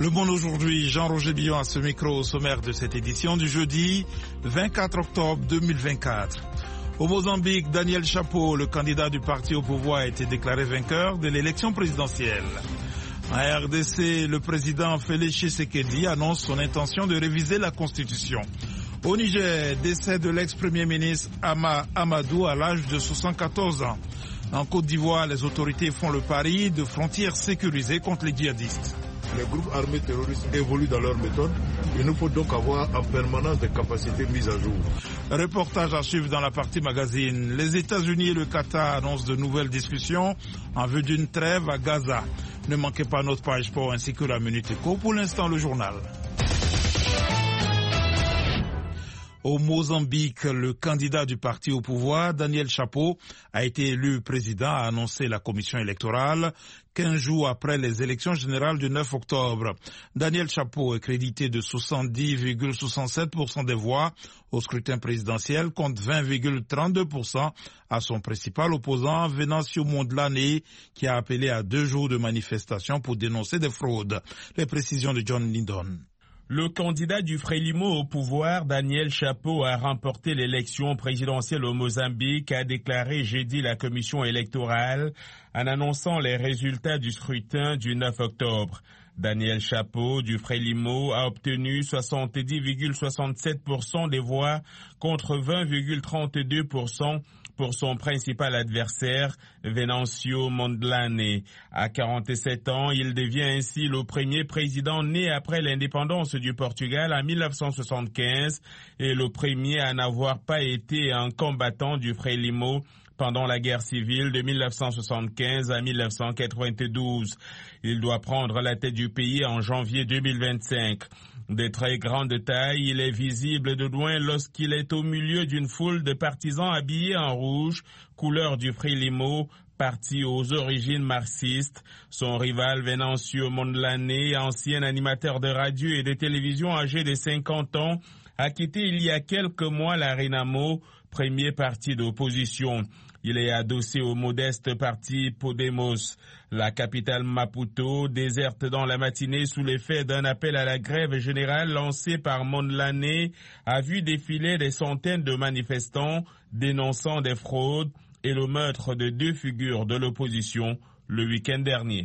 Le Monde aujourd'hui, Jean-Roger Billon à ce micro au sommaire de cette édition du jeudi 24 octobre 2024. Au Mozambique, Daniel Chapo, le candidat du parti au pouvoir, a été déclaré vainqueur de l'élection présidentielle. En RDC, le président Félix Tshisekedi annonce son intention de réviser la Constitution. Au Niger, décès de l'ex-premier ministre Amadou à l'âge de 74 ans. En Côte d'Ivoire, les autorités font le pari de frontières sécurisées contre les djihadistes. Les groupes armés terroristes évoluent dans leurs méthodes. Il nous faut donc avoir en permanence des capacités mises à jour. Reportage à suivre dans la partie magazine. Les États-Unis et le Qatar annoncent de nouvelles discussions en vue d'une trêve à Gaza. Ne manquez pas notre page sport ainsi que la Minute Éco. Pour l'instant, le journal. Au Mozambique, le candidat du parti au pouvoir, Daniel Chapo, a été élu président, a annoncé la commission électorale 15 jours après les élections générales du 9 octobre. Daniel Chapo est crédité de 70,67% des voix au scrutin présidentiel contre 20,32% à son principal opposant, Venancio Mondlane, qui a appelé à 2 jours de manifestation pour dénoncer des fraudes. Les précisions de John Lindon. Le candidat du Frélimo au pouvoir, Daniel Chapo, a remporté l'élection présidentielle au Mozambique, a déclaré jeudi la commission électorale en annonçant les résultats du scrutin du 9 octobre. Daniel Chapo du Frélimo a obtenu 70,67% des voix contre 20,32% pour son principal adversaire, Venancio Mondlane. À 47 ans, il devient ainsi le premier président né après l'indépendance du Portugal en 1975 et le premier à n'avoir pas été un combattant du Frélimo pendant la guerre civile de 1975 à 1992. Il doit prendre la tête du pays en janvier 2025. De très grande taille, il est visible de loin lorsqu'il est au milieu d'une foule de partisans habillés en rouge, couleur du Frélimo, parti aux origines marxistes. Son rival Venancio Mondlane, ancien animateur de radio et de télévision âgé de 50 ans, a quitté il y a quelques mois la Renamo, premier parti d'opposition. Il est adossé au modeste parti Podemos. La capitale Maputo, déserte dans la matinée sous l'effet d'un appel à la grève générale lancé par Mondlane, a vu défiler des centaines de manifestants dénonçant des fraudes et le meurtre de 2 figures de l'opposition le week-end dernier.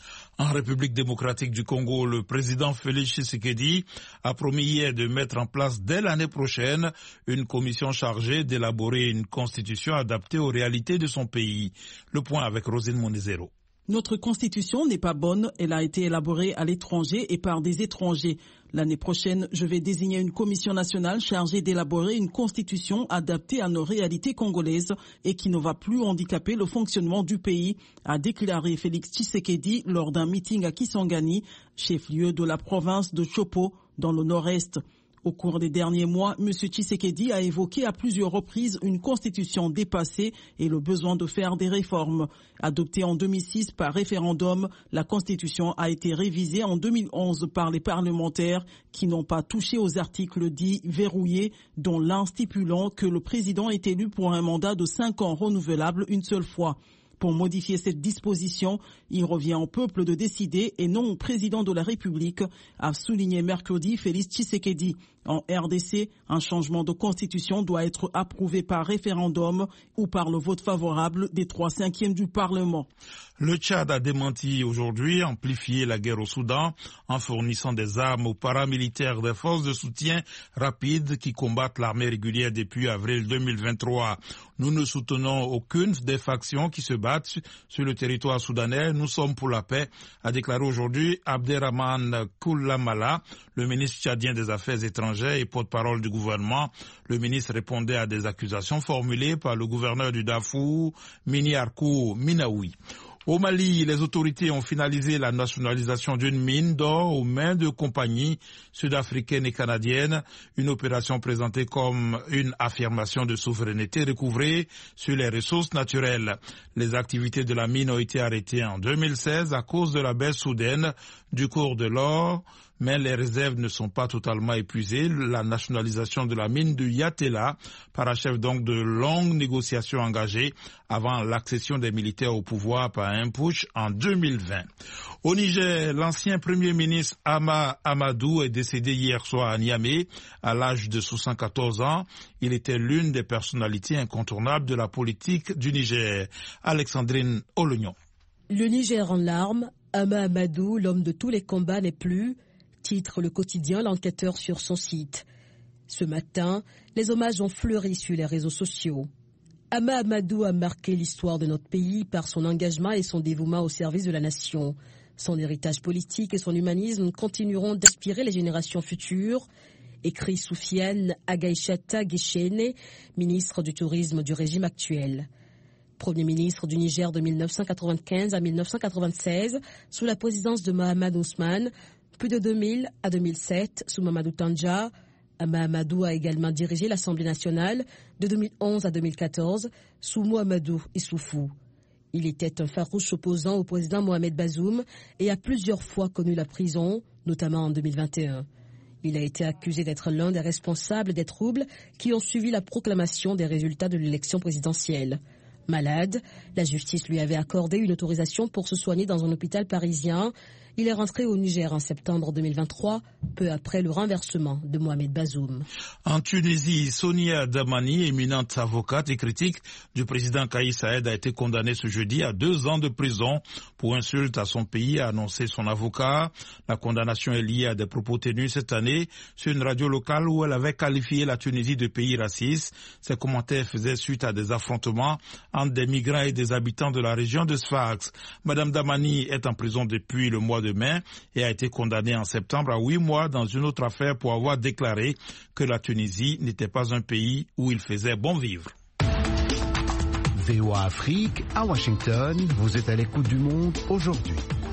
En République démocratique du Congo, le président Félix Tshisekedi a promis hier de mettre en place dès l'année prochaine une commission chargée d'élaborer une constitution adaptée aux réalités de son pays. Le point avec Rosine Monezero. Notre constitution n'est pas bonne, elle a été élaborée à l'étranger et par des étrangers. L'année prochaine, je vais désigner une commission nationale chargée d'élaborer une constitution adaptée à nos réalités congolaises et qui ne va plus handicaper le fonctionnement du pays, a déclaré Félix Tshisekedi lors d'un meeting à Kisangani, chef-lieu de la province de Chopo, dans le nord-est. Au cours des derniers mois, M. Tshisekedi a évoqué à plusieurs reprises une constitution dépassée et le besoin de faire des réformes. Adoptée en 2006 par référendum, la constitution a été révisée en 2011 par les parlementaires qui n'ont pas touché aux articles dits verrouillés, dont l'un stipulant que le président est élu pour un mandat de 5 ans renouvelable une seule fois. Pour modifier cette disposition, il revient au peuple de décider et non au président de la République, a souligné mercredi Félix Tshisekedi. En RDC, un changement de constitution doit être approuvé par référendum ou par le vote favorable des 3/5 du Parlement. Le Tchad a démenti aujourd'hui amplifier la guerre au Soudan en fournissant des armes aux paramilitaires des forces de soutien rapide qui combattent l'armée régulière depuis avril 2023. Nous ne soutenons aucune des factions qui se battent sur le territoire soudanais. Nous sommes pour la paix, a déclaré aujourd'hui Abderrahmane Koulamala, le ministre tchadien des Affaires étrangères et porte-parole du gouvernement. Le ministre répondait à des accusations formulées par le gouverneur du Darfour, Mini Arkou Minaoui. Au Mali, les autorités ont finalisé la nationalisation d'une mine d'or aux mains de compagnies sud-africaines et canadiennes, une opération présentée comme une affirmation de souveraineté recouvrée sur les ressources naturelles. Les activités de la mine ont été arrêtées en 2016 à cause de la baisse soudaine du cours de l'or mais les réserves ne sont pas totalement épuisées. La nationalisation de la mine de Yatela parachève donc de longues négociations engagées avant l'accession des militaires au pouvoir par un putsch en 2020. Au Niger, l'ancien premier ministre Hama Amadou est décédé hier soir à Niamey à l'âge de 74 ans. Il était l'une des personnalités incontournables de la politique du Niger. Alexandrine Olognon. Le Niger en larmes, Hama Amadou, l'homme de tous les combats n'est plus, titre le quotidien L'Enquêteur sur son site. Ce matin, les hommages ont fleuri sur les réseaux sociaux. Hama Amadou a marqué l'histoire de notre pays par son engagement et son dévouement au service de la nation. Son héritage politique et son humanisme continueront d'inspirer les générations futures, écrit Soufiane Agaïchata Guéchéné, ministre du Tourisme du régime actuel. Premier ministre du Niger de 1995 à 1996, sous la présidence de Mohamed Ousmane, puis de 2000 à 2007, sous Mamadou Tandja. Hama Amadou a également dirigé l'Assemblée nationale de 2011 à 2014 sous Mohamedou Issoufou. Il était un farouche opposant au président Mohamed Bazoum et a plusieurs fois connu la prison, notamment en 2021. Il a été accusé d'être l'un des responsables des troubles qui ont suivi la proclamation des résultats de l'élection présidentielle. Malade, la justice lui avait accordé une autorisation pour se soigner dans un hôpital parisien. Il est rentré au Niger en septembre 2023, peu après le renversement de Mohamed Bazoum. En Tunisie, Sonia Damani, éminente avocate et critique du président Kais Saied, a été condamnée ce jeudi à 2 ans de prison pour insulte à son pays, a annoncé son avocat. La condamnation est liée à des propos tenus cette année sur une radio locale où elle avait qualifié la Tunisie de pays raciste. Ces commentaires faisaient suite à des affrontements entre des migrants et des habitants de la région de Sfax. Madame Damani est en prison depuis le mois de mai et a été condamnée en septembre à 8 mois dans une autre affaire pour avoir déclaré que la Tunisie n'était pas un pays où il faisait bon vivre. VOA Afrique, à Washington, vous êtes à l'écoute du monde aujourd'hui.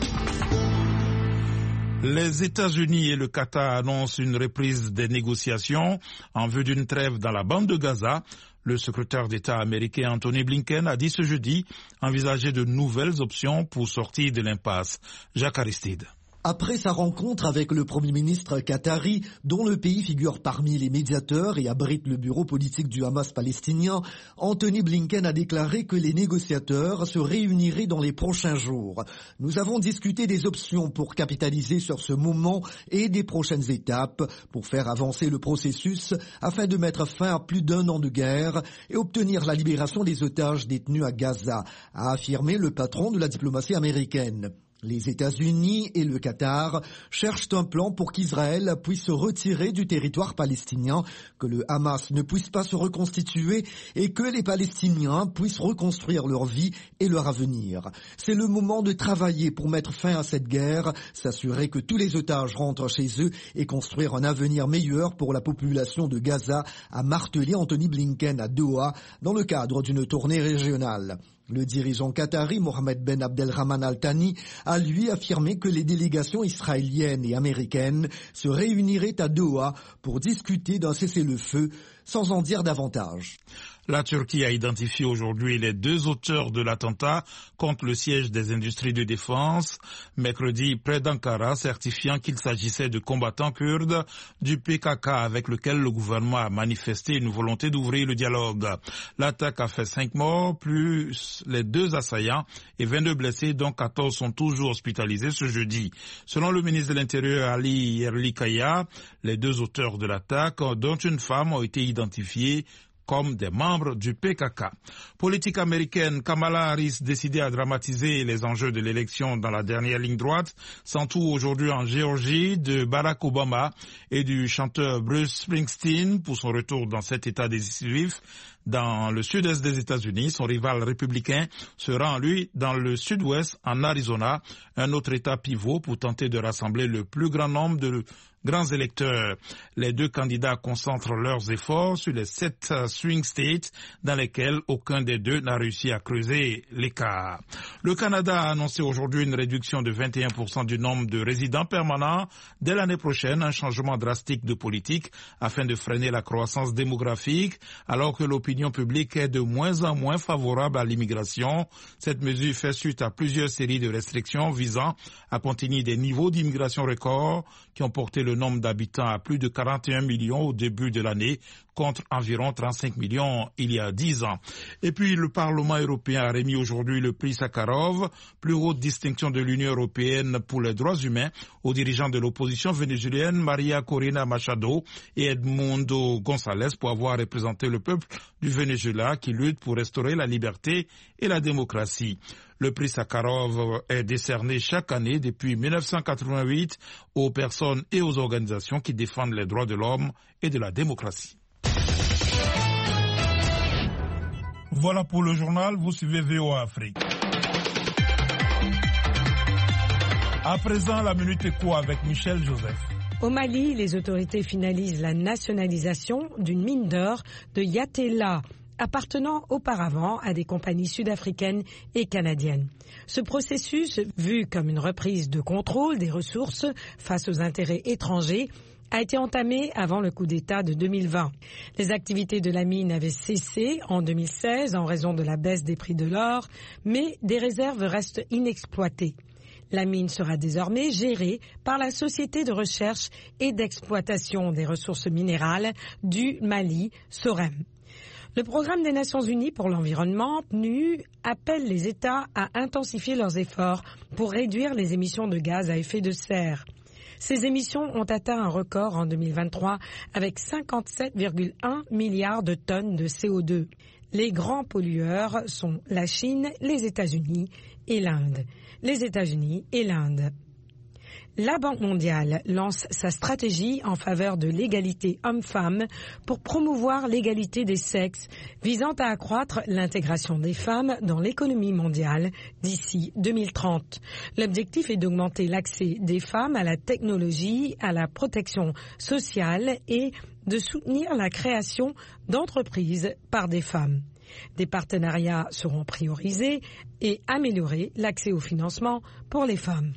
Les États-Unis et le Qatar annoncent une reprise des négociations en vue d'une trêve dans la bande de Gaza. Le secrétaire d'État américain Anthony Blinken a dit ce jeudi envisager de nouvelles options pour sortir de l'impasse. Jacques Aristide. Après sa rencontre avec le Premier ministre qatari, dont le pays figure parmi les médiateurs et abrite le bureau politique du Hamas palestinien, Anthony Blinken a déclaré que les négociateurs se réuniraient dans les prochains jours. Nous avons discuté des options pour capitaliser sur ce moment et des prochaines étapes pour faire avancer le processus afin de mettre fin à plus d'1 an de guerre et obtenir la libération des otages détenus à Gaza, a affirmé le patron de la diplomatie américaine. Les États-Unis et le Qatar cherchent un plan pour qu'Israël puisse se retirer du territoire palestinien, que le Hamas ne puisse pas se reconstituer et que les Palestiniens puissent reconstruire leur vie et leur avenir. C'est le moment de travailler pour mettre fin à cette guerre, s'assurer que tous les otages rentrent chez eux et construire un avenir meilleur pour la population de Gaza, a martelé Anthony Blinken à Doha dans le cadre d'une tournée régionale. Le dirigeant qatari Mohamed Ben Abdelrahman Al Thani a lui affirmé que les délégations israéliennes et américaines se réuniraient à Doha pour discuter d'un cessez-le-feu sans en dire davantage. La Turquie a identifié aujourd'hui les 2 auteurs de l'attentat contre le siège des industries de défense, mercredi près d'Ankara, certifiant qu'il s'agissait de combattants kurdes du PKK avec lequel le gouvernement a manifesté une volonté d'ouvrir le dialogue. L'attaque a fait 5 morts, plus les 2 assaillants et 22 blessés, dont 14 sont toujours hospitalisés ce jeudi. Selon le ministre de l'Intérieur Ali Yerlikaya, les 2 auteurs de l'attaque, dont une femme, ont été identifiés comme des membres du PKK. Politique américaine, Kamala Harris décidée à dramatiser les enjeux de l'élection dans la dernière ligne droite, s'entoure aujourd'hui en Géorgie de Barack Obama et du chanteur Bruce Springsteen pour son retour dans cet état décisif. Dans le sud-est des États-Unis, son rival républicain se rend, lui, dans le sud-ouest, en Arizona, un autre état pivot pour tenter de rassembler le plus grand nombre de grands électeurs. Les 2 candidats concentrent leurs efforts sur les 7 swing states dans lesquels aucun des 2 n'a réussi à creuser l'écart. Le Canada a annoncé aujourd'hui une réduction de 21% du nombre de résidents permanents dès l'année prochaine, un changement drastique de politique afin de freiner la croissance démographique, alors que l'opinion l'opinion publique est de moins en moins favorable à l'immigration. Cette mesure fait suite à plusieurs séries de restrictions visant à contenir des niveaux d'immigration records qui ont porté le nombre d'habitants à plus de 41 millions au début de l'année, contre environ 35 millions il y a 10 ans. Et puis le Parlement européen a remis aujourd'hui le prix Sakharov, plus haute distinction de l'Union européenne pour les droits humains, aux dirigeants de l'opposition vénézuélienne Maria Corina Machado et Edmundo González pour avoir représenté le peuple du Venezuela qui lutte pour restaurer la liberté et la démocratie. Le prix Sakharov est décerné chaque année depuis 1988 aux personnes et aux organisations qui défendent les droits de l'homme et de la démocratie. Voilà pour le journal, vous suivez VOA Afrique. À présent, la Minute Éco avec Michel Joseph. Au Mali, les autorités finalisent la nationalisation d'une mine d'or de Yatela, appartenant auparavant à des compagnies sud-africaines et canadiennes. Ce processus, vu comme une reprise de contrôle des ressources face aux intérêts étrangers, a été entamé avant le coup d'État de 2020. Les activités de la mine avaient cessé en 2016 en raison de la baisse des prix de l'or, mais des réserves restent inexploitées. La mine sera désormais gérée par la Société de recherche et d'exploitation des ressources minérales du Mali, SOREM. Le Programme des Nations Unies pour l'environnement, PNU, appelle les États à intensifier leurs efforts pour réduire les émissions de gaz à effet de serre. Ces émissions ont atteint un record en 2023 avec 57,1 milliards de tonnes de CO2. Les grands pollueurs sont la Chine, les États-Unis et l'Inde. Les États-Unis et l'Inde. La Banque mondiale lance sa stratégie en faveur de l'égalité homme-femme pour promouvoir l'égalité des sexes, visant à accroître l'intégration des femmes dans l'économie mondiale d'ici 2030. L'objectif est d'augmenter l'accès des femmes à la technologie, à la protection sociale et de soutenir la création d'entreprises par des femmes. Des partenariats seront priorisés et améliorer l'accès au financement pour les femmes.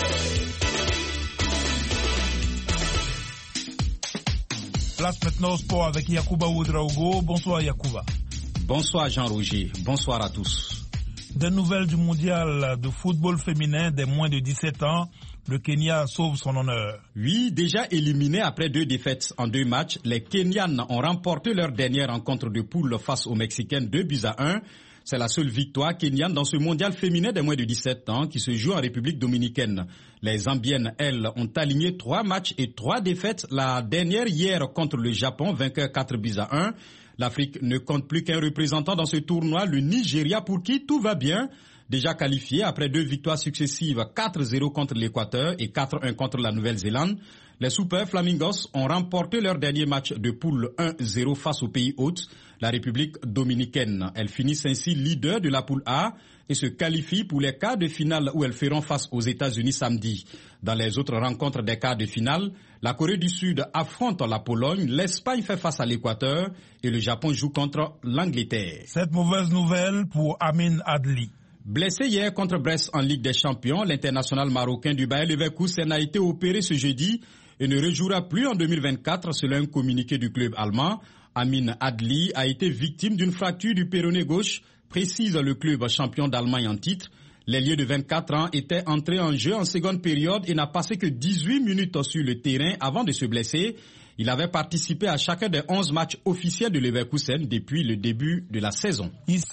Place maintenant au sport avec Yacouba Ouedraogo. Bonsoir Yacouba. Bonsoir Jean-Roger, bonsoir à tous. Des nouvelles du mondial de football féminin des moins de 17 ans. Le Kenya sauve son honneur. Oui, déjà éliminé après 2 défaites en 2 matchs, les Kenyanes ont remporté leur dernière rencontre de poule face aux Mexicaines 2-1. C'est la seule victoire kenyane dans ce mondial féminin des moins de 17 ans qui se joue en République dominicaine. Les Zambiennes, elles, ont aligné 3 matchs et 3 défaites. La dernière hier contre le Japon, vainqueur 4-1. L'Afrique ne compte plus qu'un représentant dans ce tournoi, le Nigeria, pour qui tout va bien. Déjà qualifié après 2 victoires successives, 4-0 contre l'Équateur et 4-1 contre la Nouvelle-Zélande. Les Super Flamingos ont remporté leur dernier match de poule 1-0 face au pays hôte, la République dominicaine. Elles finissent ainsi leader de la poule A et se qualifient pour les quarts de finale où elles feront face aux États-Unis samedi. Dans les autres rencontres des quarts de finale, la Corée du Sud affronte la Pologne, l'Espagne fait face à l'Équateur et le Japon joue contre l'Angleterre. Cette mauvaise nouvelle pour Amin Adli. Blessé hier contre Brest en Ligue des Champions, l'international marocain du Bayer Leverkusen a été opéré ce jeudi et ne rejouera plus en 2024 selon un communiqué du club allemand. Amin Adli a été victime d'une fracture du péroné gauche, précise le club champion d'Allemagne en titre. L'ailier de 24 ans était entré en jeu en seconde période et n'a passé que 18 minutes sur le terrain avant de se blesser. Il avait participé à chacun des 11 matchs officiels de Leverkusen depuis le début de la saison.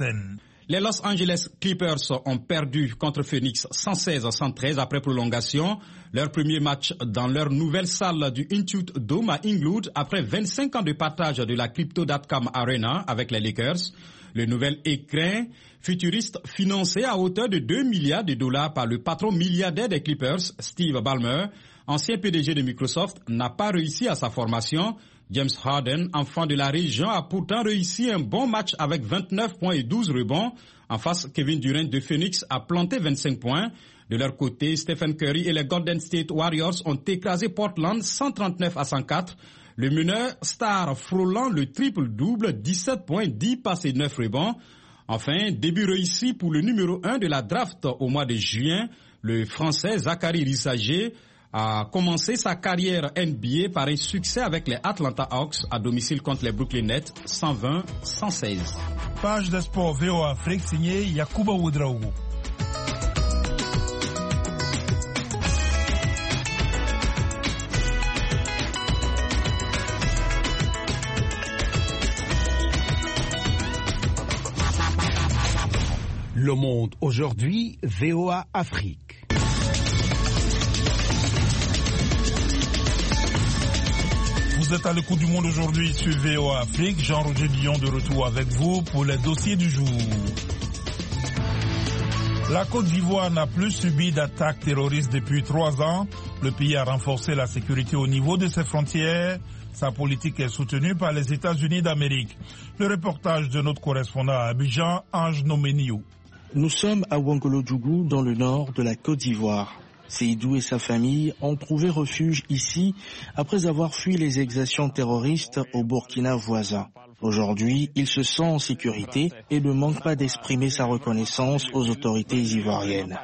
Les Los Angeles Clippers ont perdu contre Phoenix 116-113 après prolongation. Leur premier match dans leur nouvelle salle du Intuit Dome à Inglewood après 25 ans de partage de la Crypto.com Arena avec les Lakers. Le nouvel écrin futuriste financé à hauteur de 2 milliards de dollars par le patron milliardaire des Clippers, Steve Ballmer, ancien PDG de Microsoft, n'a pas réussi à sa formation. James Harden, enfant de la région, a pourtant réussi un bon match avec 29 points et 12 rebonds. En face, Kevin Durant de Phoenix a planté 25 points. De leur côté, Stephen Curry et les Golden State Warriors ont écrasé Portland 139-104. Le meneur star frôlant le triple-double, 17 points, 10 passes et 9 rebonds. Enfin, début réussi pour le numéro 1 de la draft au mois de juin, le Français Zachary Rissager a commencé sa carrière NBA par un succès avec les Atlanta Hawks à domicile contre les Brooklyn Nets, 120-116. Page de sport VOA Afrique signée Yacouba Ouedraogo. Le Monde aujourd'hui, VOA Afrique. Vous êtes à l'écoute du Monde aujourd'hui sur VOA Afrique. Jean-Roger Billon de retour avec vous pour les dossiers du jour. La Côte d'Ivoire n'a plus subi d'attaques terroristes depuis 3 ans. Le pays a renforcé la sécurité au niveau de ses frontières. Sa politique est soutenue par les États-Unis d'Amérique. Le reportage de notre correspondant à Abidjan, Ange Noménio. Nous sommes à Ouangolo-Djougou, dans le nord de la Côte d'Ivoire. Seydou et sa famille ont trouvé refuge ici après avoir fui les exactions terroristes au Burkina voisin. Aujourd'hui, il se sent en sécurité et ne manque pas d'exprimer sa reconnaissance aux autorités ivoiriennes.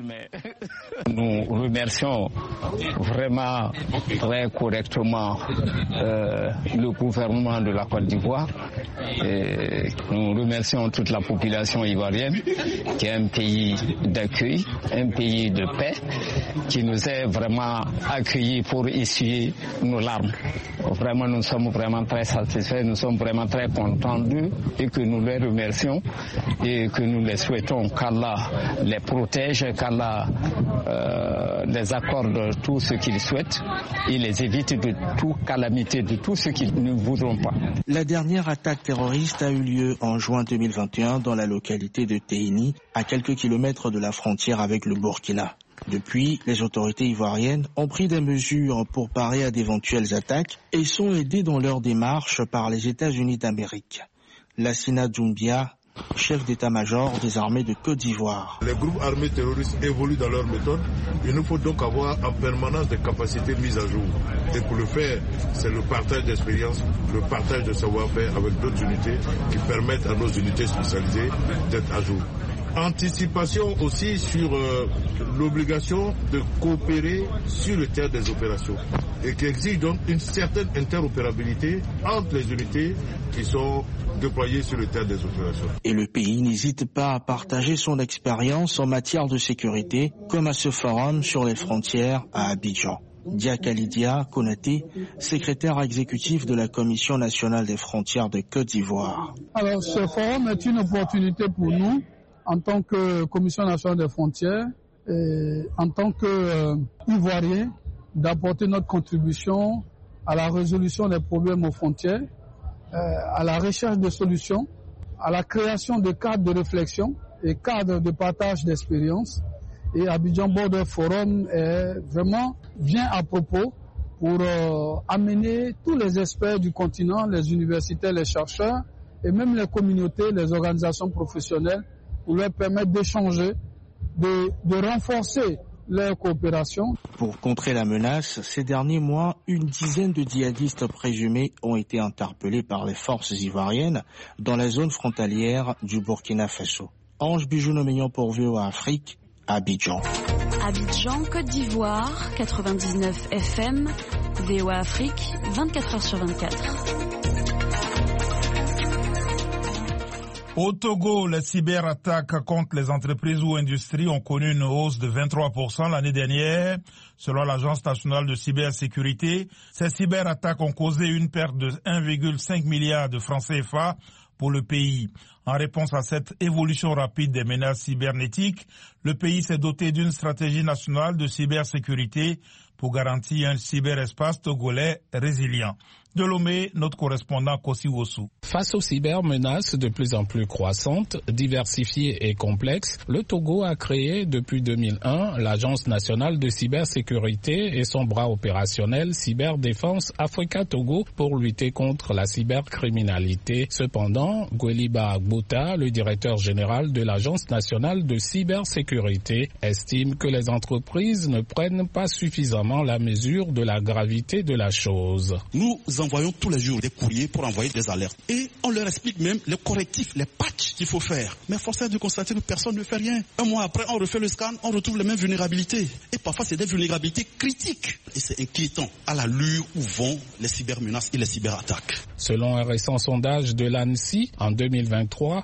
Nous remercions vraiment très correctement le gouvernement de la Côte d'Ivoire. Et nous remercions toute la population ivoirienne qui est un pays d'accueil, un pays de paix, qui nous a vraiment accueillis pour essuyer nos larmes. Vraiment, nous sommes vraiment très satisfaits, nous sommes vraiment très contents d'eux et que nous les remercions et que nous les souhaitons qu'Allah les protège, qu'Allah les accorde tout ce qu'ils souhaitent et les évite de toute calamité, de tout ce qu'ils ne voudront pas. La dernière attaque terroriste a eu lieu en juin 2021 dans la localité de Téhéni, à quelques kilomètres de la frontière avec le Burkina. Depuis, les autorités ivoiriennes ont pris des mesures pour parer à d'éventuelles attaques et sont aidées dans leur démarche par les États-Unis d'Amérique. Lassina Doumbia, chef d'état-major des armées de Côte d'Ivoire. Les groupes armés terroristes évoluent dans leurs méthodes. Il nous faut donc avoir en permanence des capacités mises à jour. Et pour le faire, c'est le partage d'expérience, le partage de savoir-faire avec d'autres unités qui permettent à nos unités spécialisées d'être à jour. Anticipation aussi sur l'obligation de coopérer sur le terrain des opérations et qui exige donc une certaine interopérabilité entre les unités qui sont déployées sur le terrain des opérations. Et le pays n'hésite pas à partager son expérience en matière de sécurité, comme à ce forum sur les frontières à Abidjan. Diakalidia Konaté, secrétaire exécutif de la Commission nationale des frontières de Côte d'Ivoire. Alors ce forum est une opportunité pour nous en tant que Commission nationale des frontières et en tant qu'Ivoiriens d'apporter notre contribution à la résolution des problèmes aux frontières, à la recherche de solutions, à la création de cadres de réflexion et cadres de partage d'expérience. Et Abidjan Border Forum vient à propos pour amener tous les experts du continent, les universitaires, les chercheurs et même les communautés, les organisations professionnelles pour leur permettre d'échanger, de renforcer leur coopération. Pour contrer la menace, ces derniers mois, une dizaine de djihadistes présumés ont été interpellés par les forces ivoiriennes dans la zone frontalière du Burkina Faso. Ange Bijou-Noménian pour VOA Afrique, Abidjan. Abidjan, Côte d'Ivoire, 99 FM, VOA Afrique, 24h/24. Au Togo, les cyberattaques contre les entreprises ou industries ont connu une hausse de 23% l'année dernière. Selon l'Agence nationale de cybersécurité, ces cyberattaques ont causé une perte de 1,5 milliard de francs CFA pour le pays. En réponse à cette évolution rapide des menaces cybernétiques, le pays s'est doté d'une stratégie nationale de cybersécurité pour garantir un cyberespace togolais résilient. De Lomé, notre correspondant Kossi Wossou. Face aux cybermenaces de plus en plus croissantes, diversifiées et complexes, le Togo a créé depuis 2001 l'Agence nationale de cybersécurité et son bras opérationnel Cyberdéfense Africa Togo pour lutter contre la cybercriminalité. Cependant, Gweliba Agbota, le directeur général de l'Agence nationale de cybersécurité, estime que les entreprises ne prennent pas suffisamment la mesure de la gravité de la chose. Nous nous envoyons tous les jours des courriers pour envoyer des alertes. Et on leur explique même les correctifs, les patchs qu'il faut faire. Mais force est de constater que personne ne fait rien. Un mois après, on refait le scan, on retrouve les mêmes vulnérabilités. Et parfois, c'est des vulnérabilités critiques. Et c'est inquiétant à l'allure où vont les cybermenaces et les cyberattaques. Selon un récent sondage de l'ANSSI, en 2023,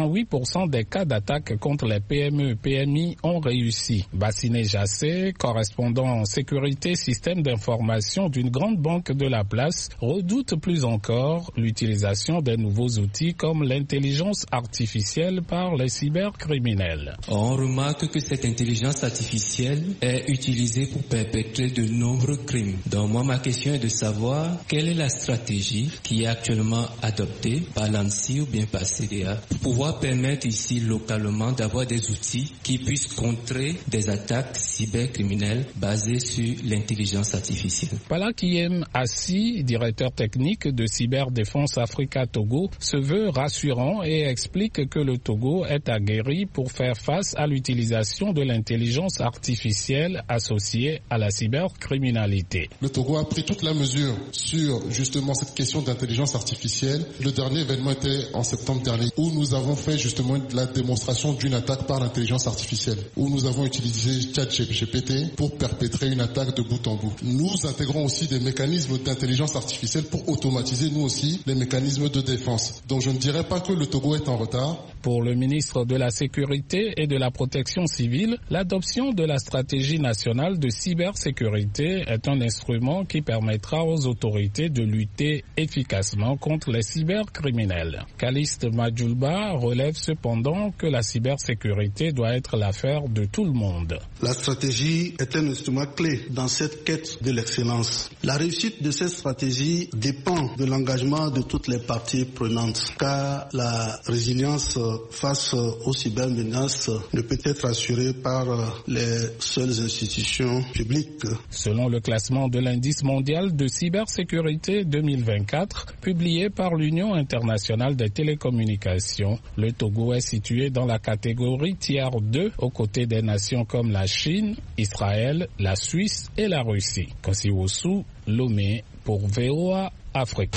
68% des cas d'attaque contre les PME, PMI ont réussi. Bassiné Jassé, correspondant en sécurité système d'information d'une grande banque de la place, redoute plus encore l'utilisation des nouveaux outils comme l'intelligence artificielle par les cybercriminels. On remarque que cette intelligence artificielle est utilisée pour perpétrer de nombreux crimes. Donc moi, ma question est de savoir quelle est la stratégie qui est actuellement adoptée par l'ANSSI ou bien par CDA pour pouvoir permettre ici localement d'avoir des outils qui puissent contrer des attaques cybercriminelles basées sur l'intelligence artificielle. Palakiem Assi, directeur technique de Cyberdéfense Africa Togo, se veut rassurant et explique que le Togo est aguerri pour faire face à l'utilisation de l'intelligence artificielle associée à la cybercriminalité. Le Togo a pris toute la mesure sur justement cette question d'intelligence artificielle. Le dernier événement était en septembre dernier où nous avons fait justement la démonstration d'une attaque par l'intelligence artificielle, où nous avons utilisé ChatGPT pour perpétrer une attaque de bout en bout. Nous intégrons aussi des mécanismes d'intelligence artificielle pour automatiser nous aussi les mécanismes de défense. Donc je ne dirais pas que le Togo est en retard. Pour le ministre de la Sécurité et de la Protection civile, l'adoption de la stratégie nationale de cybersécurité est un instrument qui permettra aux autorités de lutter efficacement contre les cybercriminels. Caliste Madjoulba relève cependant que la cybersécurité doit être l'affaire de tout le monde. La stratégie est un instrument clé dans cette quête de l'excellence. La réussite de cette stratégie dépend de l'engagement de toutes les parties prenantes, car la résilience face aux cybermenaces ne peut être assurée par les seules institutions publiques. Selon le classement de l'indice mondial de cybersécurité 2024, publié par l'Union internationale des télécommunications, le Togo est situé dans la catégorie tiers 2 aux côtés des nations comme la Chine, Israël, la Suisse et la Russie. Kosiwosu, Lomé pour VOA Afrique.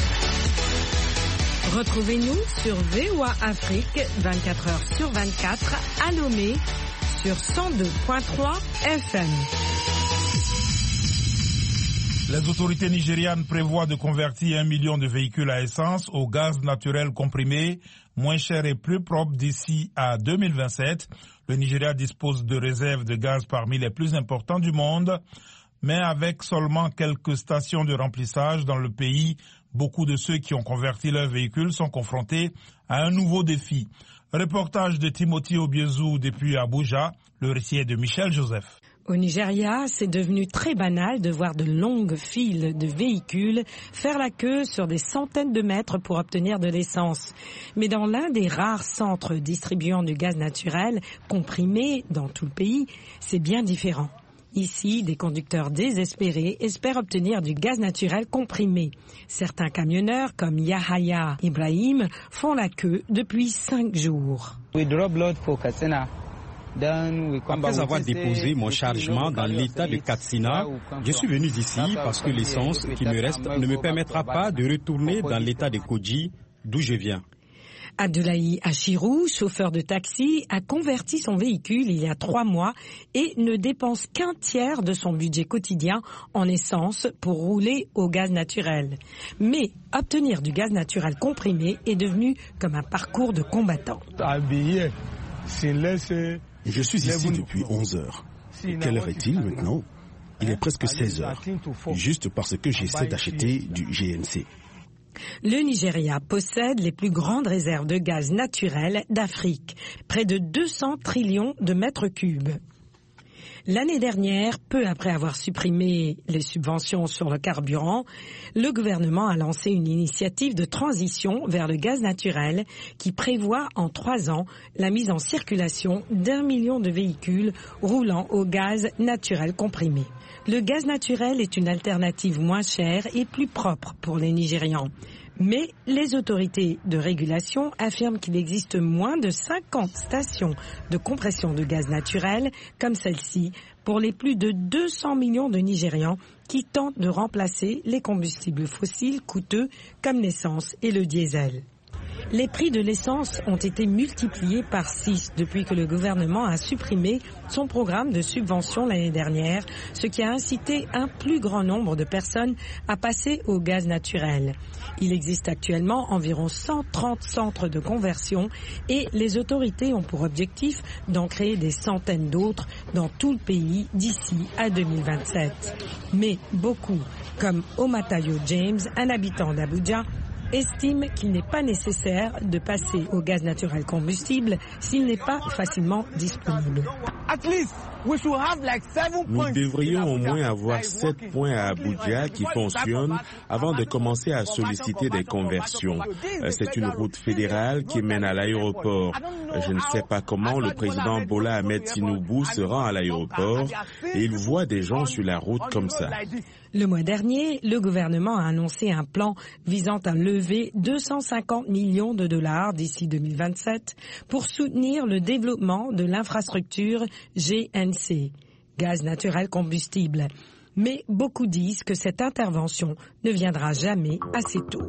Retrouvez-nous sur VOA Afrique 24h/24 à Lomé sur 102.3 FM. Les autorités nigérianes prévoient de convertir 1 million de véhicules à essence au gaz naturel comprimé, moins cher et plus propre d'ici à 2027. Le Nigeria dispose de réserves de gaz parmi les plus importantes du monde, mais avec seulement quelques stations de remplissage dans le pays, beaucoup de ceux qui ont converti leurs véhicules sont confrontés à un nouveau défi. Reportage de Timothy Obiezu depuis Abuja, le récit est de Michel Joseph. Au Nigeria, c'est devenu très banal de voir de longues files de véhicules faire la queue sur des centaines de mètres pour obtenir de l'essence. Mais dans l'un des rares centres distribuant du gaz naturel comprimé dans tout le pays, c'est bien différent. Ici, des conducteurs désespérés espèrent obtenir du gaz naturel comprimé. Certains camionneurs, comme Yahaya Ibrahim, font la queue depuis 5 jours. Après avoir déposé mon chargement dans l'état de Katsina, je suis venu ici parce que l'essence qui me reste ne me permettra pas de retourner dans l'état de Koji, d'où je viens. Abdoulaye Achirou, chauffeur de taxi, a converti son véhicule il y a 3 mois et ne dépense qu'un tiers de son budget quotidien en essence pour rouler au gaz naturel. Mais obtenir du gaz naturel comprimé est devenu comme un parcours de combattant. Je suis ici depuis 11 heures. Et quelle heure est-il maintenant? Il est presque 16 heures, juste parce que j'essaie d'acheter du GNC. Le Nigeria possède les plus grandes réserves de gaz naturel d'Afrique, près de 200 trillions de mètres cubes. L'année dernière, peu après avoir supprimé les subventions sur le carburant, le gouvernement a lancé une initiative de transition vers le gaz naturel qui prévoit en 3 ans la mise en circulation d'1 million de véhicules roulant au gaz naturel comprimé. Le gaz naturel est une alternative moins chère et plus propre pour les Nigérians. Mais les autorités de régulation affirment qu'il existe moins de 50 stations de compression de gaz naturel comme celle-ci pour les plus de 200 millions de Nigérians qui tentent de remplacer les combustibles fossiles coûteux comme l'essence et le diesel. Les prix de l'essence ont été multipliés par 6 depuis que le gouvernement a supprimé son programme de subvention l'année dernière, ce qui a incité un plus grand nombre de personnes à passer au gaz naturel. Il existe actuellement environ 130 centres de conversion et les autorités ont pour objectif d'en créer des centaines d'autres dans tout le pays d'ici à 2027. Mais beaucoup, comme Omatayo James, un habitant d'Abuja, estime qu'il n'est pas nécessaire de passer au gaz naturel combustible s'il n'est pas facilement disponible. Nous devrions au moins avoir 7 points à Abuja qui fonctionnent avant de commencer à solliciter des conversions. C'est une route fédérale qui mène à l'aéroport. Je ne sais pas comment le président Bola Ahmed Tinubu se rend à l'aéroport et il voit des gens sur la route comme ça. Le mois dernier, le gouvernement a annoncé un plan visant à lever 250 millions de dollars d'ici 2027 pour soutenir le développement de l'infrastructure GNC, gaz naturel combustible. Mais beaucoup disent que cette intervention ne viendra jamais assez tôt.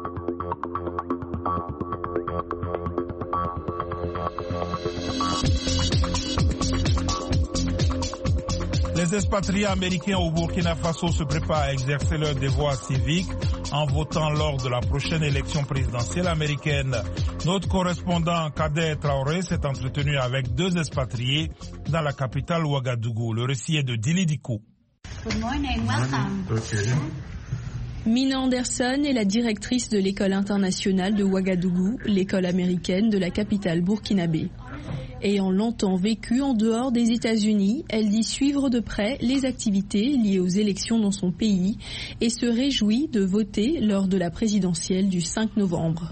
Les expatriés américains au Burkina Faso se préparent à exercer leur devoir civique en votant lors de la prochaine élection présidentielle américaine. Notre correspondant Kader Traoré s'est entretenu avec 2 expatriés dans la capitale Ouagadougou. Le récit est de Dili Dikou. Good morning, welcome. Mina Anderson est la directrice de l'école internationale de Ouagadougou, l'école américaine de la capitale burkinabé. Ayant longtemps vécu en dehors des États-Unis, elle dit suivre de près les activités liées aux élections dans son pays et se réjouit de voter lors de la présidentielle du 5 novembre.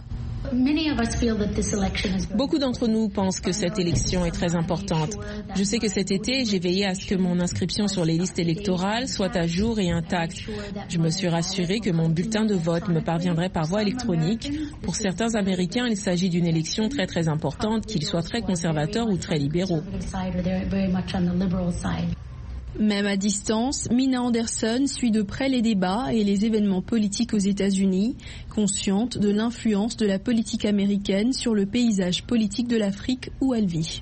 Beaucoup d'entre nous pensent que cette élection est très importante. Je sais que cet été, j'ai veillé à ce que mon inscription sur les listes électorales soit à jour et intacte. Je me suis rassurée que mon bulletin de vote me parviendrait par voie électronique. Pour certains Américains, il s'agit d'une élection très très importante, qu'ils soient très conservateurs ou très libéraux. Même à distance, Mina Anderson suit de près les débats et les événements politiques aux États-Unis, consciente de l'influence de la politique américaine sur le paysage politique de l'Afrique où elle vit.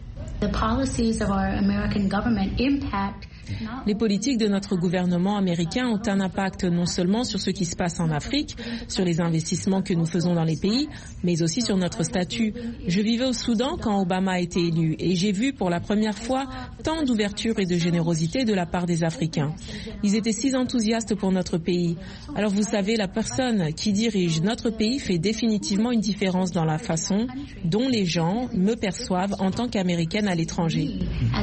Les politiques de notre gouvernement américain ont un impact non seulement sur ce qui se passe en Afrique, sur les investissements que nous faisons dans les pays, mais aussi sur notre statut. Je vivais au Soudan quand Obama a été élu et j'ai vu pour la première fois tant d'ouverture et de générosité de la part des Africains. Ils étaient si enthousiastes pour notre pays. Alors vous savez, la personne qui dirige notre pays fait définitivement une différence dans la façon dont les gens me perçoivent en tant qu'Américaine à l'étranger.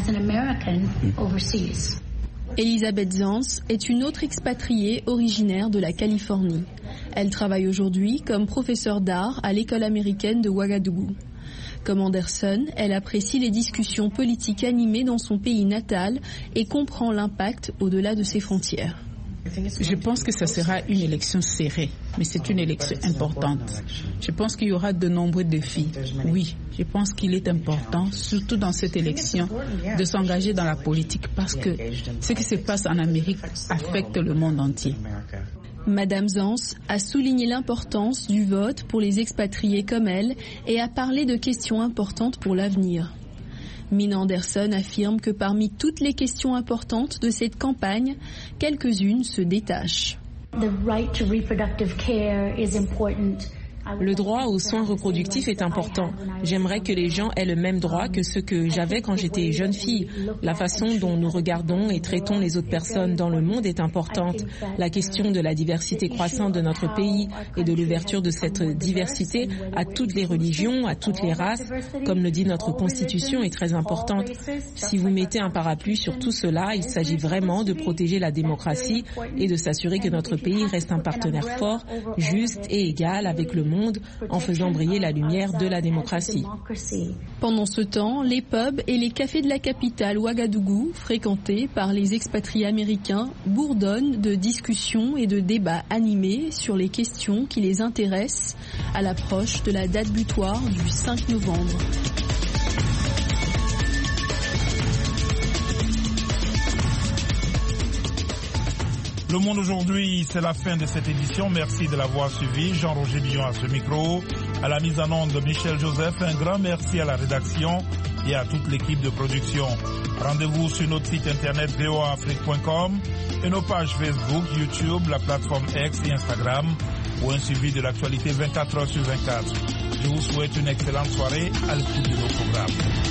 Elisabeth Zans est une autre expatriée originaire de la Californie. Elle travaille aujourd'hui comme professeure d'art à l'école américaine de Ouagadougou. Comme Anderson, elle apprécie les discussions politiques animées dans son pays natal et comprend l'impact au-delà de ses frontières. Je pense que ce sera une élection serrée, mais c'est une élection importante. Je pense qu'il y aura de nombreux défis. Oui, je pense qu'il est important, surtout dans cette élection, de s'engager dans la politique parce que ce qui se passe en Amérique affecte le monde entier. Madame Zans a souligné l'importance du vote pour les expatriés comme elle et a parlé de questions importantes pour l'avenir. Mina Anderson affirme que parmi toutes les questions importantes de cette campagne, quelques-unes se détachent. Le droit aux soins reproductifs est important. J'aimerais que les gens aient le même droit que ceux que j'avais quand j'étais jeune fille. La façon dont nous regardons et traitons les autres personnes dans le monde est importante. La question de la diversité croissante de notre pays et de l'ouverture de cette diversité à toutes les religions, à toutes les races, comme le dit notre Constitution, est très importante. Si vous mettez un parapluie sur tout cela, il s'agit vraiment de protéger la démocratie et de s'assurer que notre pays reste un partenaire fort, juste et égal avec le monde monde en faisant briller la lumière de la démocratie. Pendant ce temps, les pubs et les cafés de la capitale Ouagadougou, fréquentés par les expatriés américains, bourdonnent de discussions et de débats animés sur les questions qui les intéressent à l'approche de la date butoir du 5 novembre. Le Monde aujourd'hui, c'est la fin de cette édition. Merci de l'avoir suivi. Jean-Roger Billon à ce micro. À la mise en onde de Michel Joseph, un grand merci à la rédaction et à toute l'équipe de production. Rendez-vous sur notre site internet voaafrique.com et nos pages Facebook, YouTube, la plateforme X et Instagram pour un suivi de l'actualité 24 heures sur 24. Je vous souhaite une excellente soirée à l'écoute de nos programmes.